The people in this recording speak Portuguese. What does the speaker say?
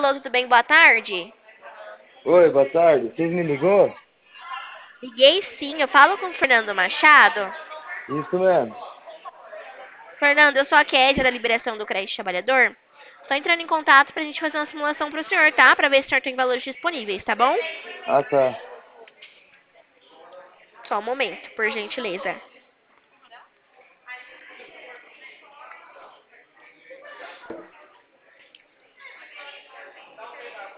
Alô, tudo bem? Boa tarde. Oi, boa tarde. Vocês me ligou? Liguei sim, eu falo com o Fernando Machado. Isso mesmo. Fernando, eu sou a Kédia da Liberação do Crédito Trabalhador. Tô entrando em contato pra gente fazer uma simulação pro senhor, tá? Pra ver se o senhor tem valores disponíveis, tá bom? Ah, tá. Só um momento, por gentileza.